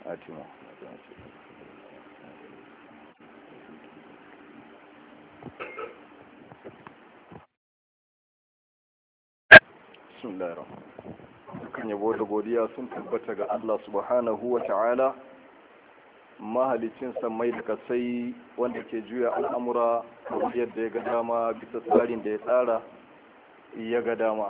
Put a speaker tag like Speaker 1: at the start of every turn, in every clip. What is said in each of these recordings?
Speaker 1: آتنا bismillahir kan yabo da godiya sun tabbata ga Allah subhanahu wa ta'ala mahalicin samai da kasai wanda ke juya al'amura yadda ya ga dama bisa tsarin da ya tsara ya ga dama,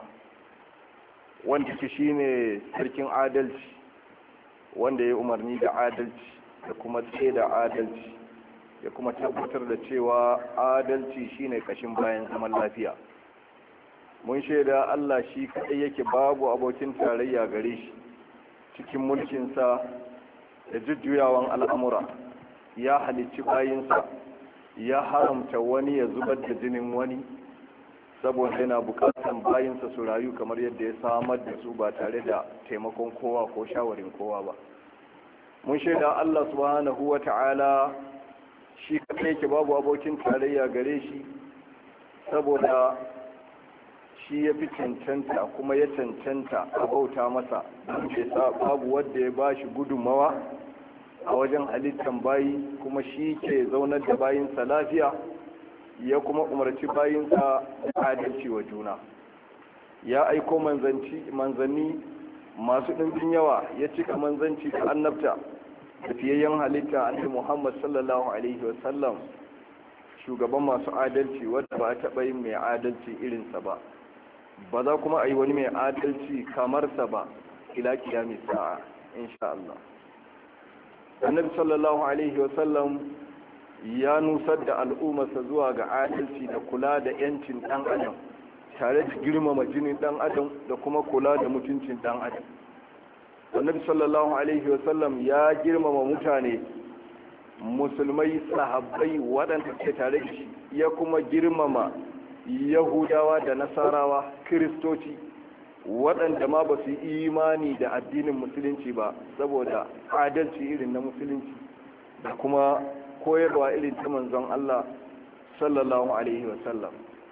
Speaker 1: wanda ke shine sarkin adalci wanda ya umarni da adalci da kuma tsaye da adalci ya kuma tabbatar da cewa adalci shine kashin bayan zaman lafiya. Mun shaida Allah shi kaɗai yake babu abokin tarayya gare shi cikin mulkinsa da jujjuyawan al'amura, ya halicci bayinsa, ya haramta wani ya zubar da jinin wani saboda yana bukatan bayinsa su rayu kamar yadda ya samar da su ba tare da taimakon kowa ko shawarin kowa ba. Mun shaida Allah subhanahu wa ta'ala shi kaɗai yake babu abokin tarayya gare shi saboda shi ya fi cancanta kuma ya cancanta a bauta masa, don babu wadda ya ba shi gudunmawa a wajen halittan bayi, kuma shi ke zaunar da bayinsa lafiya ya kuma umarci bayinsa da adalci wa juna. Ya aiko manzanni masu ɗimbin yawa, ya cika manzanci da annabta da fiyayyen halitta annabi Muhammad sallallahu alaihi wasallam, shugaban masu adalci wadda ba a taɓa yin mai adalci irinsa ba, ba za kuma a yi wani mai adalci kamarsa ba ila kiyami sa'a insha Allah. Annabi sallallahu alaihi wasallam ya nusar da al'ummarsa zuwa ga adalci da kula da yancin dan adam tare da girmama jinin dan adam da kuma kula da mutuncin dan adam. Annabi sallallahu alaihi wasallam ya girmama mutane musulmai, sahabbai waɗanda ke tare da shi, ya kuma girmama Yahudawa da Nasarawa, Kiristoci waɗanda ma ba su yi imani da addinin musulunci ba saboda adalci irin na musulunci da kuma koyarwa irin ta manzon Allah sallallahu alaihi wasallam.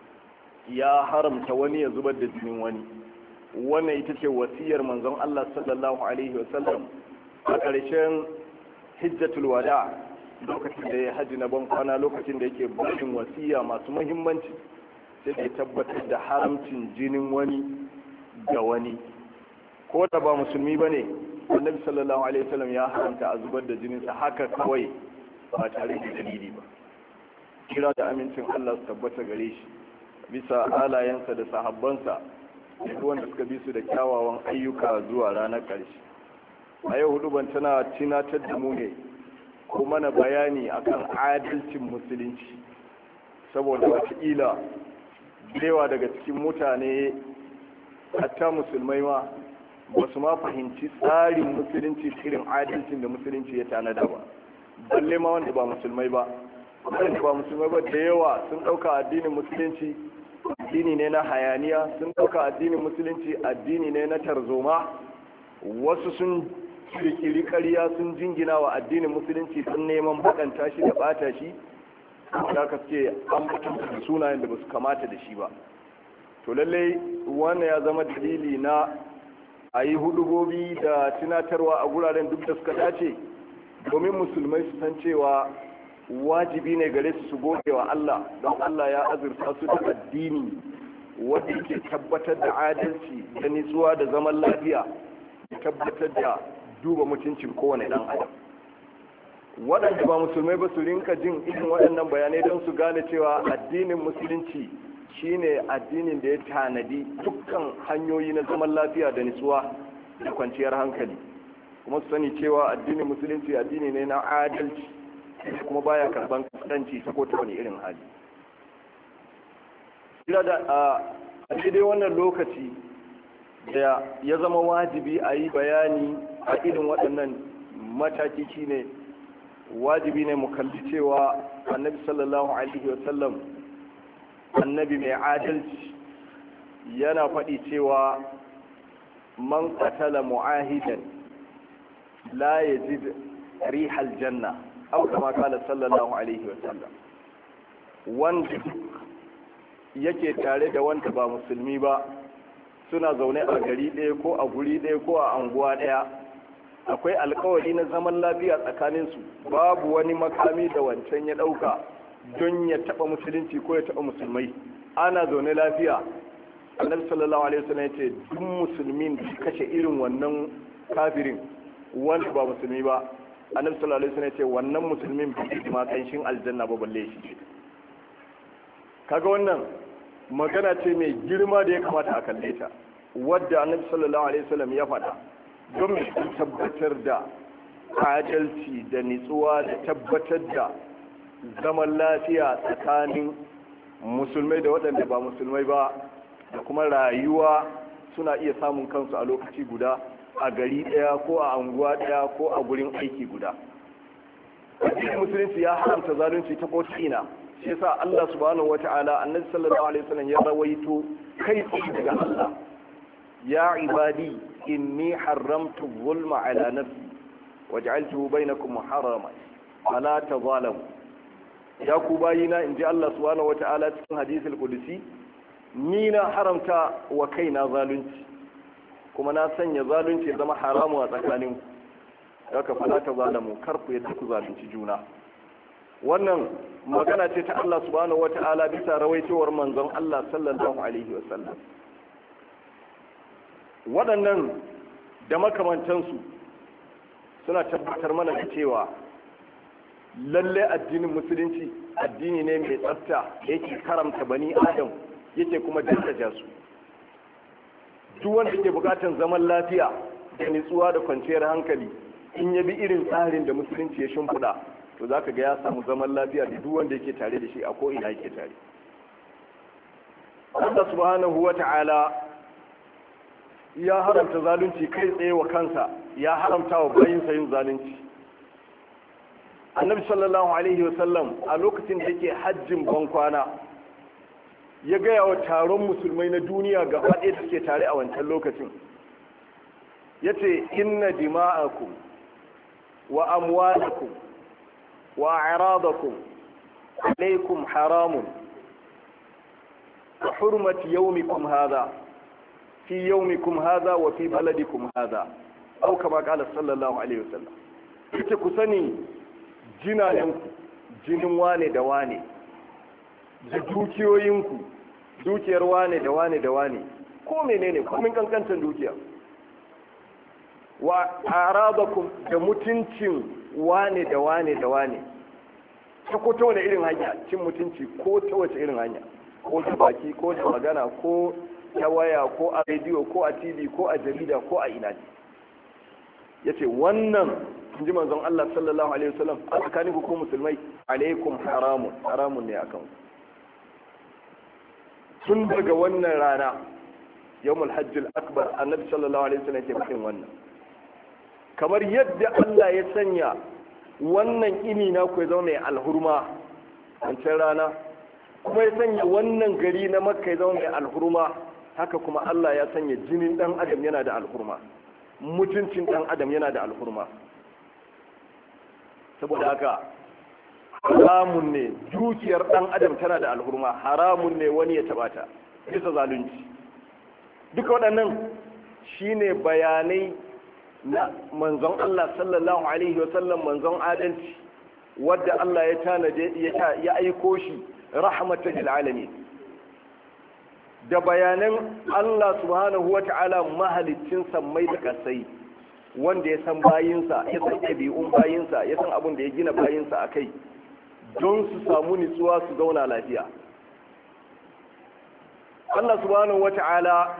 Speaker 1: Ya haramta wani ya zubar da jinin wani. Wannan ita ce wasiyar manzon Allah sallallahu alaihi wasallam a ƙarshen hijjatul wada, lokacin da ya haji na ban kwana, lokacin da yake barin wasiya masu muhimmanci, sai da tabbatar da haramcin jinin wani ga wani, ko da ba musulmi ba ne. Annabi sallallahu alaihi wasallam ya haramta a zubar da jininsa haka kawai ba tare da dalili ba. Kira da amincin Allah su tabbata gare shi bisa alayensa da sahabbansa da wanda suka bi su da kyawawan ayyuka zuwa ranar ƙarshe. A yau huduban tana tunatar da mu ne ko mana bayani akan adalcin musulunci, saboda wataƙila dewa daga cikin mutane hatta musulmai ma ba su ma fahimci tsarin musulunci, irin adalcin da musulunci ya tanada ba, balle ma wanda ba musulmai ba. Wanda ba musulmai ba da yawa sun ɗauka addinin musulunci addini ne na hayaniya, sun ɗauka addinin musulunci addini ne na tarzoma. Wasu sun kirkiri ƙarya sun jingina wa addinin musulunci sun neman baɗanta shi da ɓata shi, da aka ce an mutunta da sunayen da ba su kamata da shi ba. To lallai wannan ya zama dalili na a yi hudubobi da tunatarwa a guraren duk da suka dace, domin musulmai su san cewa wajibi ne gare su gode wa Allah, don Allah ya azurta su da addini wanda yake tabbatar da adalci da nitsuwa da zaman lafiya, da tabbatar da duba mutuncin kowane ɗan adam. Waɗanda ba musulmai ba su rinka jin irin waɗannan bayanai don su gane cewa addinin musulunci shine addinin da ya tanadi dukkan hanyoyi na zaman lafiya da nutsuwa da kwanciyar hankali, kuma su sani cewa addinin musulunci addini ne na adalci kuma baya karban kasance ta ko ta wani irin hali. Kira da a daidai wannan lokaci da ya zama wajibi a yi bayani a irin waɗannan mataki shine wajibi ne mu kalli cewa annabi sallallahu alaihi wasallam annabi mai adalci yana faɗi cewa man qatala mu'ahidan la yajid rihal janna, aw kama qala sallallahu alaihi wasallam. Wanda yake tare da wanda ba musulmi ba, suna zaune a gari ɗaya ko a guri ɗaya ko a anguwa ɗaya, akwai alkawari na zaman lafiya tsakaninsu, babu wani makami da wancan ya ɗauka don ya taɓa musulunci ko ya taɓa musulmai. Ana zaune lafiya. Annabi sallallahu alaihi wasallam ya ce duk musulmin da kashe irin wannan kafirin wanda ba musulmi ba, Annabi sallallahu alaihi wasallam ya ce wannan musulmin bai ma kanshin aljanna ba balle shi. Kaga wannan magana ce mai girma da ya kamata a kalle ta, wadda Annabi sallallahu alaihi wasallam ya faɗa don mu tabbatar da adalci da nitsuwa da tabbatar da zaman lafiya tsakanin musulmai da waɗanda ba musulmai ba, da kuma rayuwa suna iya samun kansu a lokaci guda, a gari ɗaya ko a anguwa ɗaya ko a gurin aiki guda. Addinin musulunci ya haramta zalunci ta ko'ina, shi yasa Allah subhanahu wata'ala annabi sallallahu alaihi wasallam ya rawaito kai tsaye daga Allah, ya ibadi inni haramtu zulma ala nafsi waj'altuhu bainakum muharraman fala tazalamu. Ya ku bayina, inji Allah subhanahu wata'ala cikin hadisul qudsi, ni na haramta wa kaina zalunci kuma na sanya zalunci ya zama haramu a tsakanin ku, haka fala tazalamu, kar ku yadda ku zalunci juna. Wannan magana ce ta Allah subhanahu wata'ala bisa rawaitowar manzon Allah sallallahu alaihi wasallam. Waɗannan da makamantansu suna tabbatar mana da cewa lalle addinin musulunci addini ne mai tsafta, yake karamta bani adam, yake kuma daraja su. Duk wanda ke bukatar zaman lafiya da nutsuwa da kwanciyar hankali, in ya bi irin tsarin da musulunci ya shimfiɗa, to za ka ga ya samu zaman lafiya da duk wanda yake tare da shi a ko'ina yake tare. Allah subhanahu wa ta'ala ya haramta zalunci kai tsaye wa kansa, ya haramta wa bayinsa yin zalunci. Annabi sallallahu alaihi wasallam a lokacin da yake hajjin bankwana ya gaya wa taron musulmai na duniya gaba ɗaya da suke tare a wancan lokacin, ya ce inna dima'akum wa amwalakum wa a'radakum alaikum haramun ka hurmati yawmikum hadha fi yawmikum hadha wa fi baladikum hadha, au kama qala sallallahu alaihi wasallam. Yace ku sani jinayenku, jinin wane da wane, da dukiyoyinku, dukiyar wane da wane da wane, ko menene komin kankantar dukiya, wa aradakum da mutuncin wane da wane da wane, ta ko ta wani irin hanya cin mutunci, ko ta wace irin hanya, ko ta baki ko ta magana ko ta waya ko a rediyo ko a tv ko a jarida ko a ina. Yace wannan in ji manzon Allah sallallahu alaihi wasallam a tsakanin ku musulmai, alaikum haramun, haramun ne akan. Tun daga wannan rana yawmul hajjil akbar annabi sallallahu alaihi wasallam yake bakin wannan, kamar yadda Allah ya sanya wannan ini na ku ya zama mai alhurma wancan rana, kuma ya sanya wannan gari na Makka ya zama mai alhurma, haka kuma Allah ya sanya jinin dan adam yana da alhurma, mutuncin dan adam yana da alhurma. Saboda haka haramun ne dukiyar dan adam tana da alhurma, haramun ne wani ya taba ta bisa zalunci. Duka waɗannan shine bayanai na manzon Allah sallallahu alaihi wasallam, manzon adalci wadda Allah ya tanade ya aiko shi rahmatan lil alamin, da bayanan Allah subhanahu wata'ala mahalicin sammai da kasai, wanda ya san bayinsa, ya san ɗabi'un bayinsa, ya san abin da ya gina bayinsa a kai don su samu nutsuwa su zauna lafiya. Allah subhanahu wata'ala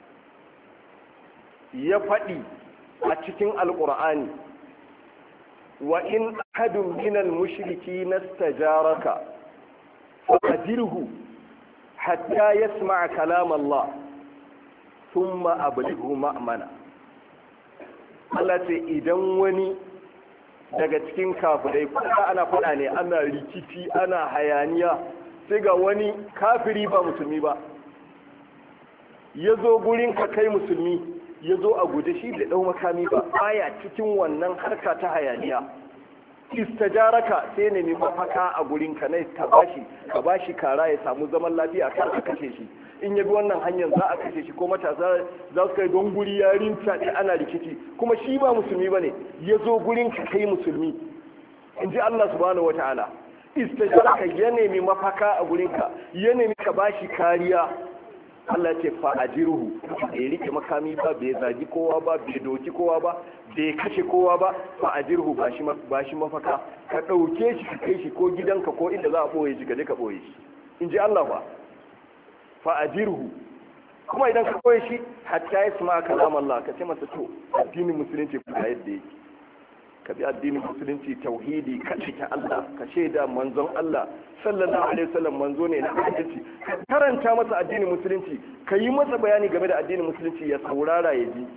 Speaker 1: ya faɗi a cikin alƙur'ani, wa in ahadun minal mushriki nastajaraka faqadirhu hatta yasma'a kalam Allah thumma ablighu ma'mana. Allah ce idan wani daga cikin kafirai, kuma ana faɗa ne, ana rikici, ana hayaniya, sai ga wani kafiri ba musulmi ba ya zo gurin ka kai musulmi, ya zo a guje, shi da ɗau makami ba, baya cikin wannan harka ta hayaniya, istajaraka sai ne mafaka a gurin ka, ne ka bashi kara ya samu zaman lafiya, kar ka kashe shi, in ya bi wannan hanyar za a kashe shi ko matasa za su kai don guri ya rinta ɗaya ana rikici kuma shi ba musulmi ba ne ya zo gurin ka kai musulmi in ji Allah subhanahu wa ta'ala istajaraka ya nemi mafaka a gurinka ya nemi ka bashi kariya Allah ce fa'ajiruhu bai rike makami ba bai zagi kowa ba bai doki kowa ba bai kashe kowa ba fa'ajiruhu ba shi mafaka ka ɗauke shi ka kai shi ko gidanka ko inda za a ɓoye shi ka je ka ɓoye shi in ji Allah ba fa'ajiruhu kuma idan ka ɓoye shi hatta ya suma kalam Allah ka ce masa to addinin musulunci kuma yadda yake ka bi addinin musulunci tauhidi ka cika Allah ka shaida manzon Allah sallallahu alaihi wasallam manzo ne na adalci ka karanta masa addinin musulunci ka yi masa bayani game da addinin musulunci ya saurara ya ji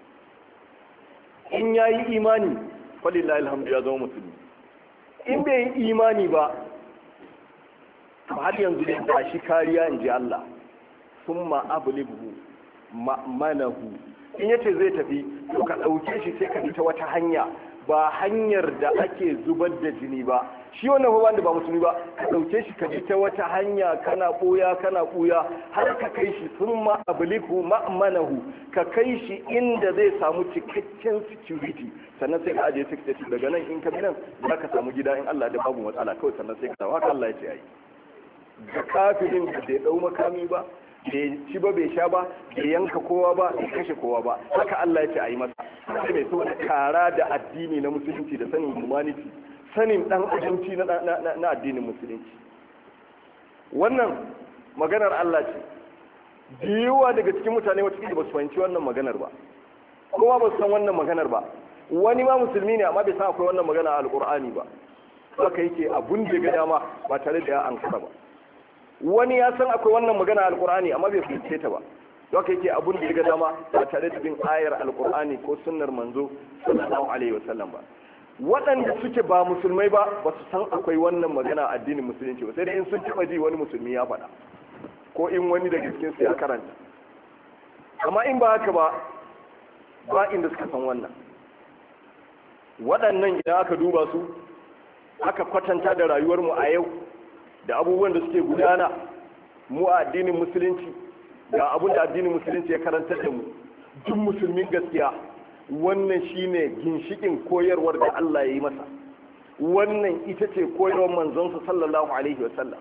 Speaker 1: in yayi imani falillahi alhamdu ya zama musulmi in bai yi imani ba har yanzu dai ba shi kariya in ji Allah summa ablighu ma'manahu in yace zai tafi to ka dauke shi sai ka bi ta wata hanya ba hanyar da ake zubar da jini ba shi wannan ba wanda ba musulmi ba ka dauke shi ka bi ta wata hanya kana buya har ka kai shi summa ablighu ma'manahu ka kai shi inda zai samu cikakken security sannan sai ka aje security daga nan in ka bi nan za ka samu gida in Allah da babu matsala kawai sannan sai ka samu haka Allah ya ce ai da kafirin da bai dau makami ba bai ci ba bai sha ba bai yanka kowa ba bai kashe kowa ba haka Allah ya ce a yi masa sai mai so kara da addini na musulunci da sanin humanity sanin dan adamci na addinin musulunci wannan maganar Allah ce yawa daga cikin mutane wata ba su fahimci wannan maganar ba kowa ba su san wannan maganar ba wani ma musulmi ne amma bai san akwai wannan magana a alkur'ani ba haka yake abun da ga dama ba tare da ya ankara ba wani ya san akwai wannan magana a alkur'ani amma bai fahimce ta ba haka yake abun da ga dama ba tare da bin ayar alkur'ani ko sunnar manzo sallallahu alaihi wasallam ba waɗanda suke ba musulmai ba ba su san akwai wannan magana a addinin musulunci ba sai da in sun taɓa ji wani musulmi ya faɗa ko in wani daga cikin su ya karanta amma in ba haka ba ba inda suka san wannan waɗannan idan aka duba su aka kwatanta da rayuwarmu a yau da abubuwan da suke gudana mu a addinin musulunci ga abin da addinin musulunci ya karantar da mu duk musulmin gaskiya wannan shine ginshikin koyarwar da Allah ya yi masa wannan ita ce koyarwar manzonsa sallallahu alaihi wasallam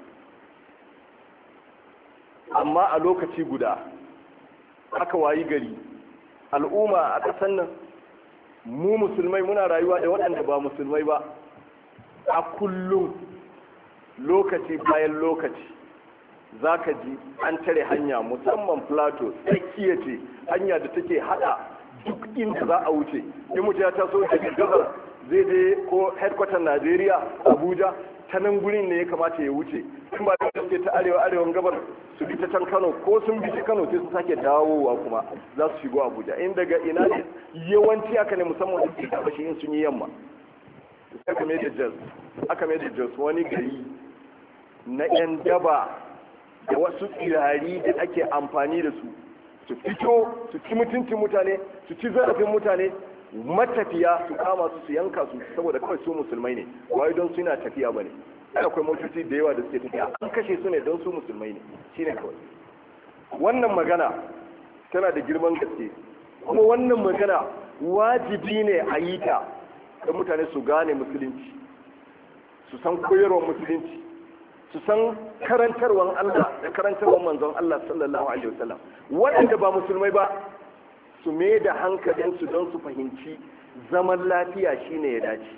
Speaker 1: amma a lokaci guda aka wayi gari al'umma a ƙasar nan mu musulmai muna rayuwa da waɗanda ba musulmai ba a kullum lokaci bayan lokaci za ka ji an tare hanya musamman plateau tsakiya ce hanya da take hada duk inda za a wuce in mutu ya taso daga gabar zai je ko headquarter Najeriya Abuja ta nan gurin ne ya kamata ya wuce in ba da suke ta arewan gabar su bi ta can Kano ko sun bi ta Kano sai su sake dawowa kuma za su shigo Abuja in daga ina ne yawanci aka ne musamman da ke taɓa shi in sun yi yamma aka mai da Jos wani gari na 'yan daba da wasu tsirari da ake amfani da su fito su ci mutuncin mutane su ci zarafin mutane matafiya su kama su yanka su saboda kawai su musulmai ne wai don suna tafiya bane akwai motoci da yawa da suke tafiya an kashe su ne don su musulmai ne shine kawai wannan magana tana da girman gaske kuma wannan magana wajibi ne a yi ta don mutane su gane musulunci su san koyarwar musulunci su san karantarwar Allah da karantarwar manzon Allah sallallahu alaihi wasallam waɗanda ba musulmai ba su mai da hankalinsu don su fahimci zaman lafiya shine ya dace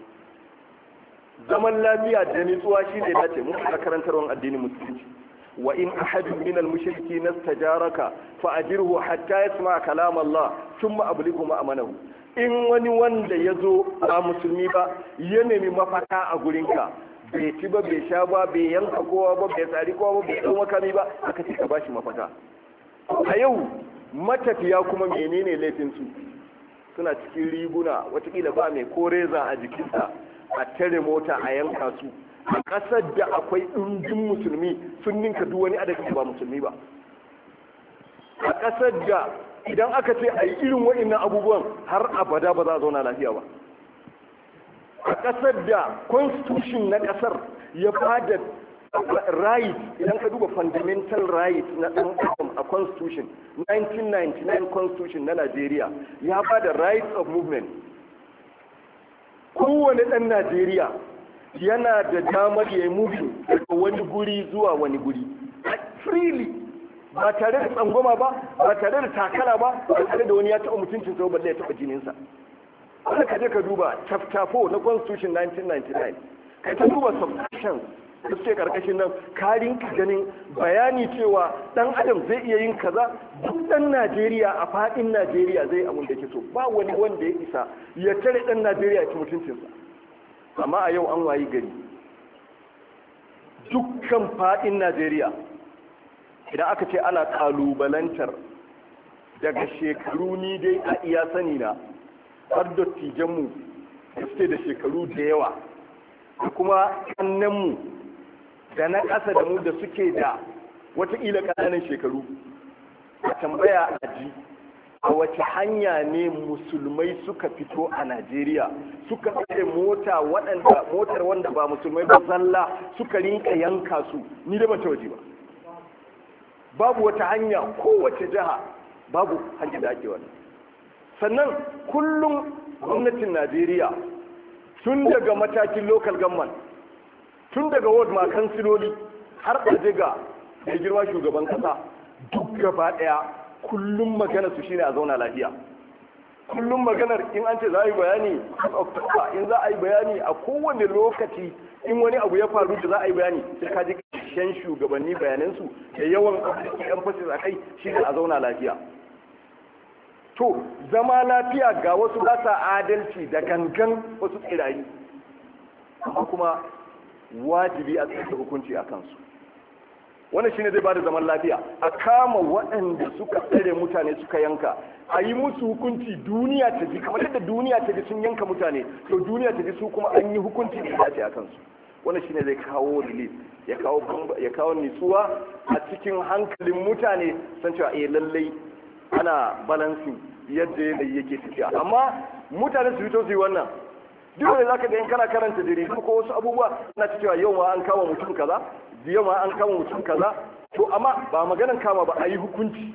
Speaker 1: zaman lafiya da nutsuwa shine ya dace mun da karantarwar addinin musulunci wa in ahadun min al-mushriki nastajaraka fa ajirhu hatta yasma kalam Allah thumma ablighu ma'amanahu in wani wanda yazo ba musulmi ba ya nemi mafaka a gurinka bai ci ba bai sha ba bai yanka kowa ba bai tsari kowa ba bai dau makami ba aka ce ka bashi mafaka a yau matafiya kuma menene laifin su suna cikin riguna watakila ba mai koreza a jikinsa a tare mota a yanka su a ƙasar da akwai ɗumbin musulmi sun ninka duk wani adadi ba musulmi ba a ƙasar da idan aka ce a yi irin waɗannan abubuwan har abada ba za a zauna lafiya ba a ƙasar da constitution na ƙasar ya bada right idan ka duba fundamental right na ɗan adam a constitution 1999 constitution na Najeriya ya ba da rights of movement. Kowane ɗan Najeriya yana da damar ya yi moving daga wani guri zuwa wani guri freely, ba tare da tsangwama ba tare da takala ba tare da wani ya taɓa mutuncin sa balle ya taɓa jininsa. wanda ka je ka duba chapter 4 na constitution 1999 ka ta duba subsections da suke karkashin nan karin ka ganin bayani cewa dan adam zai iya yin kaza, duk dan Najeriya a fadin Najeriya zai abun da ke so, ba wani wanda ya isa ya tare dan Najeriya ya ci mutuncinsa. Amma a yau an wayi gari dukkan fadin Najeriya idan aka ce ana kalubalantar daga shekaru, ni dai a iya sani na har dattijanmu da suke da shekaru da yawa da kuma kannanmu da na ƙasa da mu da suke da wataƙila ƙananan shekaru, a tambaya a ji a wace hanya ne musulmai suka fito a Najeriya suka tsaye motar wanda ba musulmai ba zalla suka rinka yanka su, ni da ban waje ba. Babu wata hanya, kowace jiha babu hanyar da ake wannan. Sannan kullum gwamnatin Najeriya tun daga matakin local government, tun daga ward ma kansiloli har aje ga mai girma shugaban kasa, duk gaba daya kullum magana su shine a zauna lafiya. Kullum maganar in an ce za a yi bayani a October, in za a yi bayani a kowane lokaci, in wani abu ya faru da za a yi bayani sai ka ji ƙarshen shugabanni bayanansu da yawan yan fasis a kai shine a zauna lafiya. To zama lafiya ga wasu ba sa adalci da gangan wasu tsirari, amma kuma wajibi a tsaye hukunci a kansu. Wannan shine zai bada zaman lafiya, a kama waɗanda suka tsare mutane suka yanka, a yi musu hukunci, duniya ta ji kamar yadda duniya ta ji sun yanka mutane, to duniya ta ji su kuma an yi hukunci da ya dace a kansu. Wannan shine zai kawo relief, ya kawo nutsuwa a cikin hankalin mutane, san cewa lallai ana balancing yadda yanayi yake tafiya. Amma mutane su fito su yi wannan, duk da zaka ga in kana karanta jaridu ko wasu abubuwa na cewa yau ma an kama mutum kaza, yau ma an kama mutum kaza, to amma ba maganan kama ba, a yi hukunci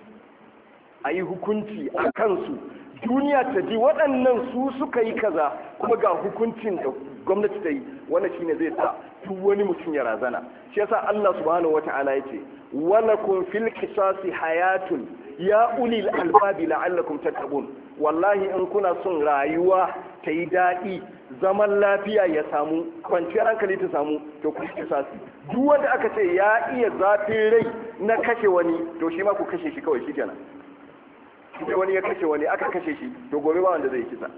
Speaker 1: a kansu, duniya ta ji waɗannan su suka yi kaza kuma ga hukuncin da gwamnati ta yi. Wannan shine zai sa duk wani mutum ya razana. Shi yasa Allah subhanahu wata'ala yace walakum fil qisasi hayatun ya ulil albabi la'allakum tattaqun. Wallahi in kuna son rayuwa ta yi daɗi, zaman lafiya ya samu, kwanciyar hankali ta samu, to ku kisasi. Duk wanda aka ce ya iya zafin rai na kashe wani, to shi ma ku kashe shi kawai, shikenan. Sai wani ya kashe wani aka kashe shi, to gobe ba wanda zai kisa.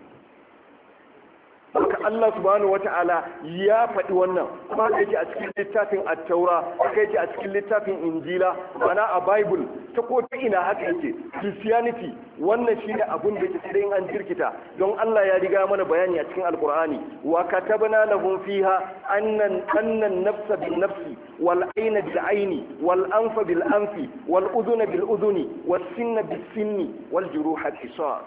Speaker 1: Haka Allah subhanahu wata'ala ya faɗi wannan, kuma haka yake a cikin littafin At-Taura, haka yake a cikin littafin Injila, mana a Bible, ta ko ta ina haka yake. Christianity wannan shine abun da yake sai an jirkita, don Allah ya riga mana bayani a cikin Al-Qur'ani, wa katabna lahum fiha annan nafsa bin nafsi wal ayna bil ayni wal anfa bil anfi wal udhuna bil udhuni was sinna bis sinni wal juruha qisas.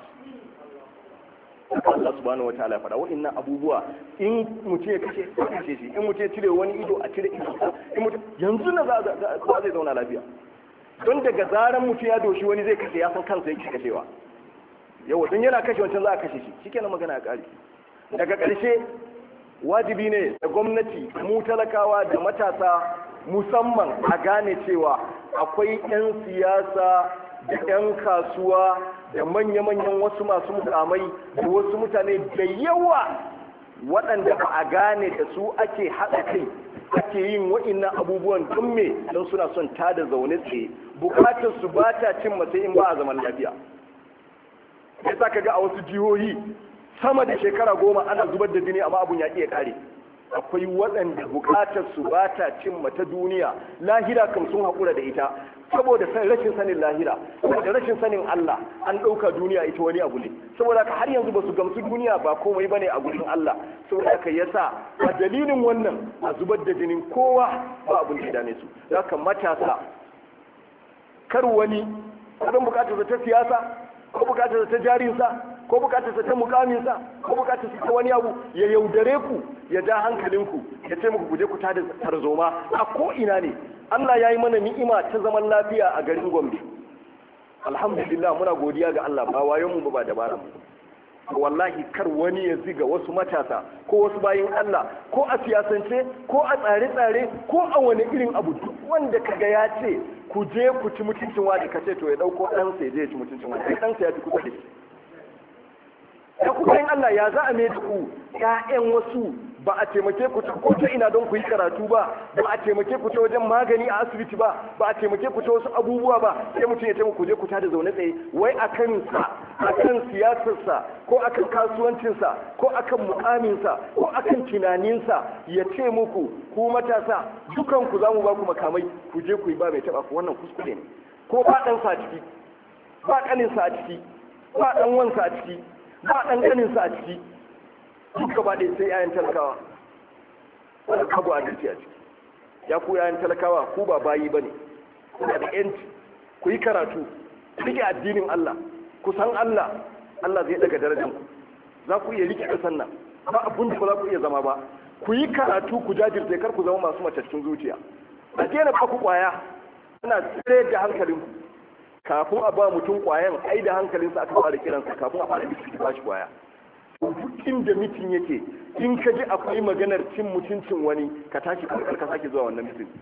Speaker 1: Allah subhanahu wataala fada wa'annan abubuwa, in mutum ya kashe shi, in mutum ya cire wani ido a cire ido, in mutum yanzu na zai zauna lafiya. Don daga zaran mutum ya doshi wani zai kashe, ya san kansa yake kashewa. Yawa don yana kashe wancan za a kashe shi, shikenan magana ya kare. Daga ƙarshe wajibi ne da gwamnati, mu talakawa da matasa musamman a gane cewa akwai 'yan siyasa da 'yan kasuwa da manya-manyan wasu masu mukamai da wasu mutane da yawa waɗanda ba a gane da su ake haɗa kai ake yin wa'innan abubuwan don me, don suna son tada zaune tsaye, bukatar su ba ta cin matsayin ba a zaman lafiya. Ya sa ka ga a wasu jihohi sama da shekara 10 ana zubar da jini amma abun ya iya kare. Akwai waɗanda bukatar su ba ta cin mata duniya, lahira kam sun haƙura da ita saboda rashin sanin lahira, saboda rashin sanin Allah, an ɗauka duniya ita wani abu ne. Saboda haka har yanzu ba su gamsu duniya ba komai bane a gurin Allah. Saboda haka yasa a dalilin wannan a zubar da jinin kowa ba abun da dane su. Haka matasa, kar wani kudin bukatar ta siyasa ko bukatar ta jarinsa ko bukatarsa ta mukaminsa ko bukatarsa ta wani abu ya yaudare ku ya ja hankalinku ya ce muku guje ku tada tarzoma a ko ina ne. Allah ya yi mana ni'ima ta zaman lafiya a garin Gombe, alhamdulillah muna godiya ga Allah, ba wayon mu ba dabara mu. Wallahi kar wani ya ziga wasu matasa ko wasu bayin Allah ko a siyasance ko a tsare-tsare ko a wani irin abu, duk wanda kaga ya ce ku je ku ci mutuncin wani, ka ce to ya dauko ɗansa ya je ya ci mutuncin wani, sai ɗansa ya fi kusa da shi. Ya ku bayin Allah ya za a mai da ku ƴaƴan wasu, ba a taimake ku ko ta ina don ku yi karatu ba a taimake ku ta wajen magani a asibiti ba a taimake ku ta wasu abubuwa ba, sai mutum ya taimaka ku je ku tada zaune tsaye wai akan siyasarsa ko akan kasuwancinsa ko akan mukaminsa ko akan tunaninsa ya ce muku ku matasa dukan ku za mu ba ku makamai ku je ku yi ba mai taba ku. Wannan kuskure ne. Ko ba ɗansa a ciki, ba ƙaninsa a ciki, ba ɗan wansa a ciki, ba ɗan ƙaninsa a ciki, duk gaba ɗaya sai yayan talakawa. Wani kabu a dace a ciki. Ya ku yayan talakawa ku ba bayi ba ne, kuna da yanci, ku yi karatu, rike addinin Allah, ku san Allah, Allah zai daga darajar ku. Za ku iya rike kasan nan, ba abun da ba za ku iya zama ba. Ku yi karatu, ku jajirce, kar ku zama masu matattun zuciya. A daina ba ku kwaya, ana tsere da hankalinku. Kafin a ba mutum kwayan, ai da hankalinsa aka fara kiransa kafin a fara biki ba shi kwaya. Duk inda mitin yake, in ka ji akwai maganar cin mutuncin wani, ka tashi karkar ka sake zuwa wannan mitin.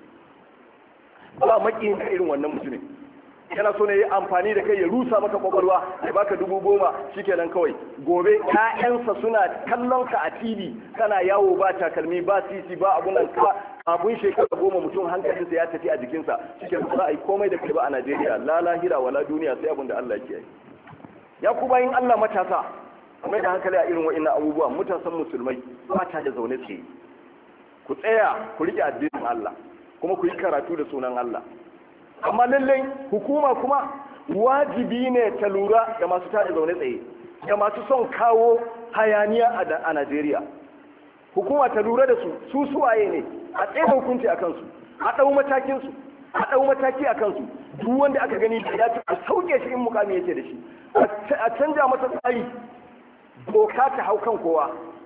Speaker 1: Ba makiyin ka irin wannan mutumin. Yana so ne ya amfani da kai ya rusa maka kwakwalwa ya baka 10,000 shikenan kawai. Gobe ƴaƴansa suna kallon ka a TV kana yawo ba takalmi ba sisi ba abunan ka, abun shekara 10 mutum hankalinsa ya tafi a jikinsa, shikenan ba za a yi komai da kai ba a Najeriya, la lahira wala duniya, sai abin da Allah ke yi. Ya ku bayin Allah matasa, mai da hankali a irin wa'annan abubuwa. Matasan musulmai ba ta da zaune tsaye, ku tsaya ku rike addinin Allah kuma ku yi karatu da sunan Allah. Amma lallai hukuma kuma wajibi ne ta lura da masu tada zaune tsaye, da masu son kawo hayaniya a Najeriya. Hukuma ta lura da su suwaye ne, a tsaye hukunci a kansu, a ɗau matakinsu, a ɗau mataki a kansu. Duk wanda aka gani da ya ci a sauke shi in mukami yake da shi, a canja masa tsari, doka ta hau kan kowa.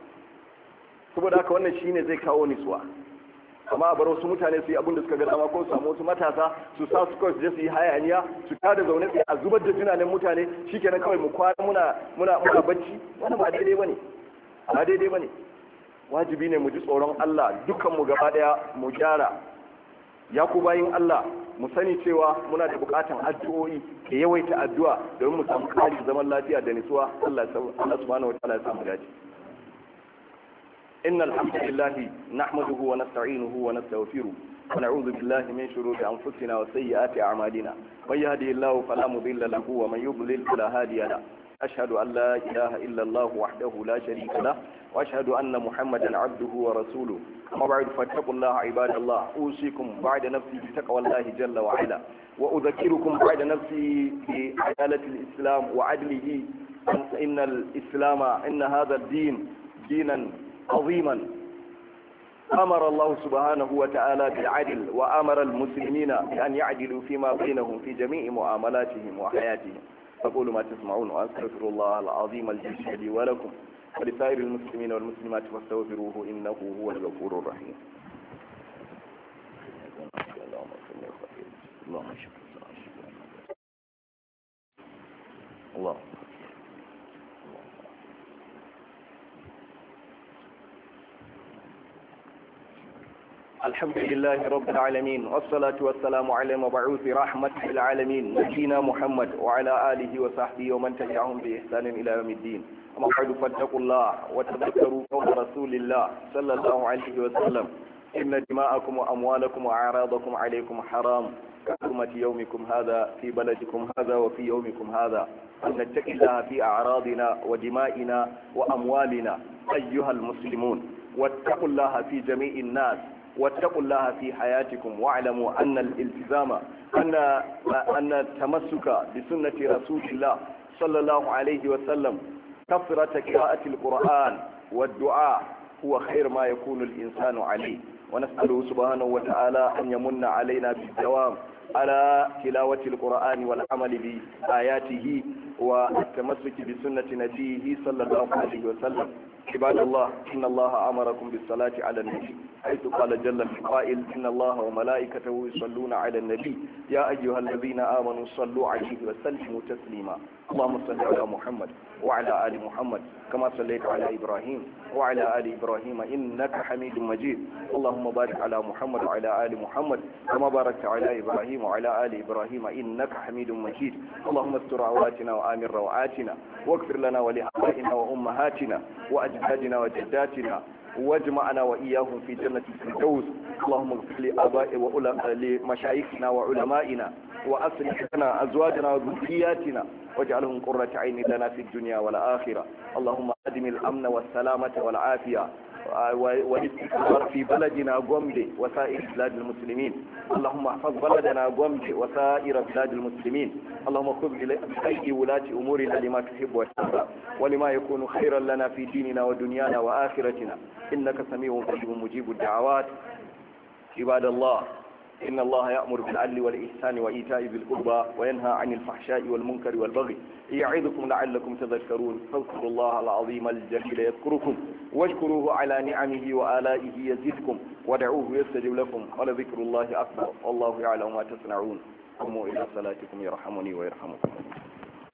Speaker 1: Saboda haka wannan shine zai kawo nisuwa. Amma a bar wasu mutane su yi abin da suka ga dama, ko su samu wasu matasa su sa su kawai su je su yi hayaniya, su tada zaune tsaye, a zubar da jinanen mutane, shikenan kawai mu kwana muna bacci. Wannan ba daidai bane, ba daidai bane. Wajibi ne mu ji tsoron Allah dukkan mu gaba daya mu gyara. Ya ku bayin Allah, mu sani cewa muna da bukatan addu'o'i da yawaita addu'a domin mu samu kari zaman lafiya da nutsuwa. Allah subhanahu wa ta'ala ya samu dace. إن الحمد لله نحمده ونستعينه ونستغفره ونعوذ بالله من شرور أنفسنا وسيئات أعمالنا. من يهده الله فلا مضل له ومن يضلل فلا هادي له. أشهد أن لا إله إلا الله وحده لا شريك له وأشهد أن محمدا عبده ورسوله. أما بعد فاتقوا الله عباد الله. أوصيكم بعد نفسي بتقوى الله جل وعلا، وأذكركم بعد نفسي بعدالة الإسلام وعدله. إن هذا الدين دينا عظيما أمر الله سبحانه وتعالى بالعدل، وأمر المسلمين بأن يعدلوا فيما بينهم في جميع معاملاتهم وحياتهم. فقولوا ما تسمعون، وأستغفر الله العظيم الجليل لي ولكم ولسائر المسلمين والمسلمات فاستغفروه إنه هو الغفور الرحيم. الله الحمد لله رب العالمين، والصلاة والسلام على المبعوث رحمة للعالمين نبينا محمد وعلى آله وصحبه ومن تبعهم بإحسان إلى يوم الدين. أما بعد فاتقوا الله وتذكروا قول رسول الله صلى الله عليه وسلم: إن دماءكم وأموالكم وأعراضكم عليكم حرام كحرمة يومكم هذا في بلدكم هذا وفي يومكم هذا، أن نتقي الله في أعراضنا ودمائنا وأموالنا أيها المسلمون. واتقوا الله في جميع الناس، واتقوا الله في حياتكم، واعلموا أن الالتزام أن التمسك بسنة رسول الله صلى الله عليه وسلم، كثرة قراءة القرآن والدعاء هو خير ما يكون الإنسان عليه. ونسأله سبحانه وتعالى أن يمن علينا بالدوام على تلاوة القرآن والعمل بآياته والتمسك بسنة نبيه صلى الله عليه وسلم. عباد الله، إن الله أمركم بالصلاة على النبي، حيث قال جل القائل: إن الله وملائكته يصلون على النبي يا أيها الذين آمنوا صلوا عليه وسلموا تسليما. اللهم صل على محمد وعلى آل محمد كما صليت على إبراهيم وعلى آل إبراهيم إنك حميد مجيد. اللهم بارك على محمد وعلى آل محمد كما باركت على إبراهيم وعلى آل إبراهيم إنك حميد مجيد. اللهم استر عوراتنا وآمن روعاتنا، واغفر لنا ولآبائنا وأمهاتنا وأجدادنا وجداتنا، واجمعنا وإياهم في جنة الفردوس. اللهم اغفر لمشايخنا وعلمائنا، وأصلح لنا أزواجنا وذرياتنا، واجعلهم قرة عين لنا في الدنيا والآخرة. اللهم أدم الأمن والسلامة والعافية والاستقرار في بلدنا غومبي وسائر بلاد المسلمين. اللهم احفظ بلدنا غومبي وسائر بلاد المسلمين. اللهم خذ بأيدي ولاة أمورنا لما تحب وترضى، ولما يكون خيرا لنا في ديننا ودنيانا وآخرتنا، إنك سميع قريب مجيب الدعوات. عباد الله، إن الله يأمر بالعدل والإحسان وإيتاء ذي القربى وينهى عن الفحشاء والمنكر والبغي يعظكم لعلكم تذكرون. فاذكروا الله العظيم الجليل يذكركم، واشكروه على نعمه وآلائه يزدكم، ودعوه يستجب لكم، ولذكر الله أكبر، والله يعلم ما تصنعون. قوموا إلى صلاتكم يرحمني ويرحمكم.